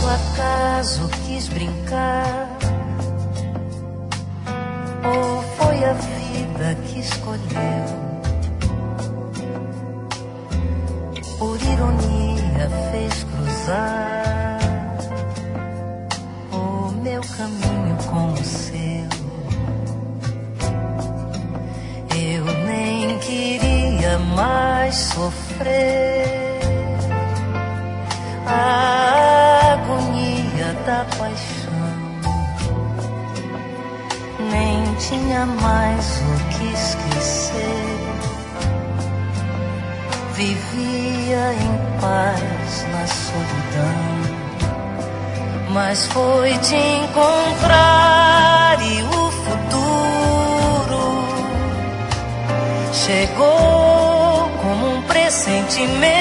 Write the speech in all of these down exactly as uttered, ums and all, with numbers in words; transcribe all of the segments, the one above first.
se o acaso quis brincar ou foi a vida que escolheu. Por ironia fez cruzar o meu caminho com o seu. Eu nem queria mais sofrer a agonia da paixão, nem tinha mais o que esquecer. Vivia em paz na solidão, mas foi te encontrar e o futuro chegou como um pressentimento.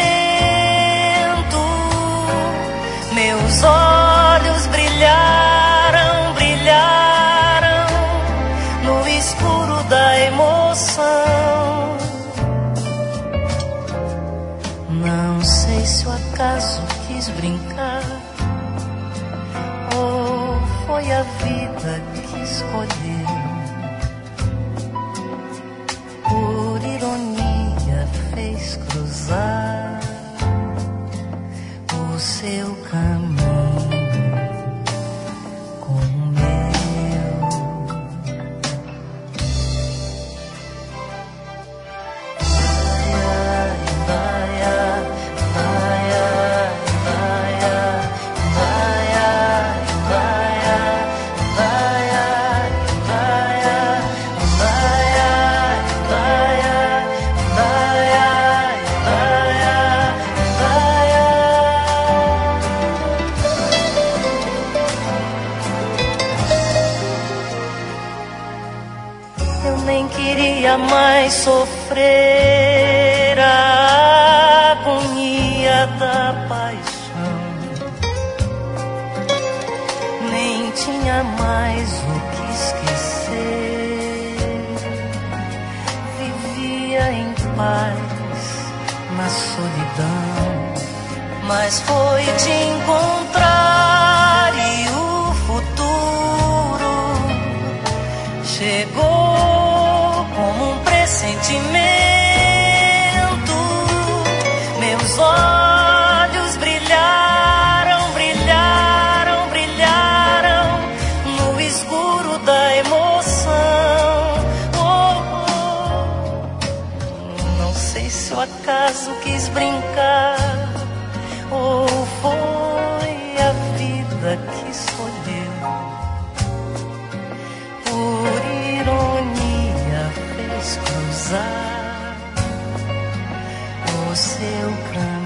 Meus olhos brilharam, brilharam no escuro da emoção. Não sei se o acaso quis brincar ou foi a vida que escolheu. Por ironia fez cruzar o seu caminho com o meu. Eu nem queria mais sofrer a agonia da paixão, nem tinha mais o que esquecer. Vivia em paz na solidão, mas foi te encontrar e o futuro chegou como um pressentimento. Meus olhos brilharam, brilharam, brilharam no escuro da emoção. Oh, oh. Não sei se o acaso quis brincar ou foi a vida que escolheu. Por ironia fez cruzar o seu caminho.